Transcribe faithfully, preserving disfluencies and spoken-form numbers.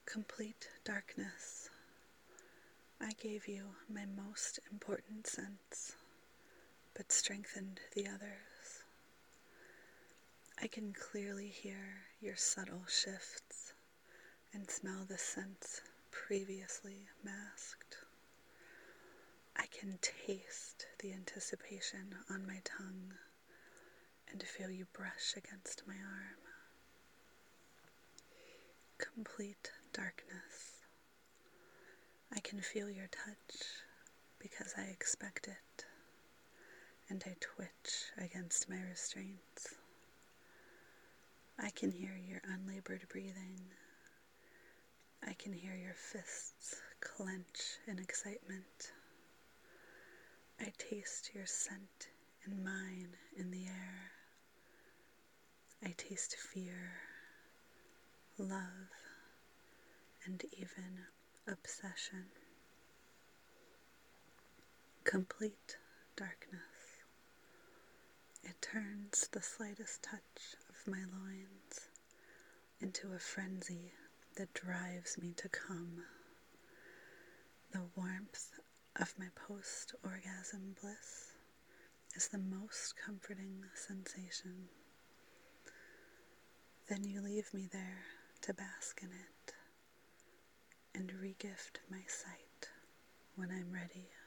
Complete darkness. I gave you my most important sense, but strengthened the others. I can clearly hear your subtle shifts and smell the scents previously masked. I can taste the anticipation on my tongue and feel you brush against my arm. Complete darkness. I can feel your touch because I expect it, and I twitch against my restraints. I can hear your unlabored breathing. I can hear your fists clench in excitement. I taste your scent and mine in the air. I taste fear, love, and even obsession. Complete darkness. It turns the slightest touch of my loins into a frenzy that drives me to come. The warmth of my post-orgasm bliss is the most comforting sensation. Then you leave me there to bask in it and regift my sight when I'm ready.